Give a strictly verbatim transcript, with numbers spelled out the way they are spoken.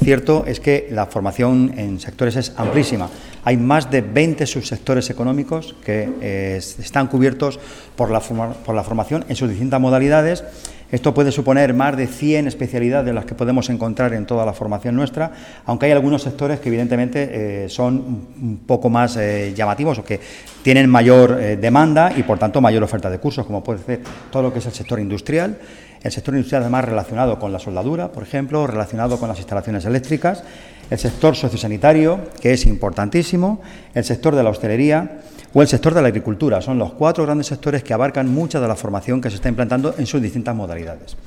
cierto es que la formación en sectores es amplísima. Hay más de veinte subsectores económicos que eh, están cubiertos por la, por la formación en sus distintas modalidades. Esto puede suponer más de cien especialidades de las que podemos encontrar en toda la formación nuestra, aunque hay algunos sectores que evidentemente eh, son un poco más eh, llamativos o que tienen mayor eh, demanda y por tanto mayor oferta de cursos, como puede ser todo lo que es el sector industrial. El sector industrial además relacionado con la soldadura, por ejemplo, relacionado con las instalaciones eléctricas, el sector sociosanitario, que es importantísimo, el sector de la hostelería o el sector de la agricultura. Son los cuatro grandes sectores que abarcan mucha de la formación que se está implantando en sus distintas modalidades.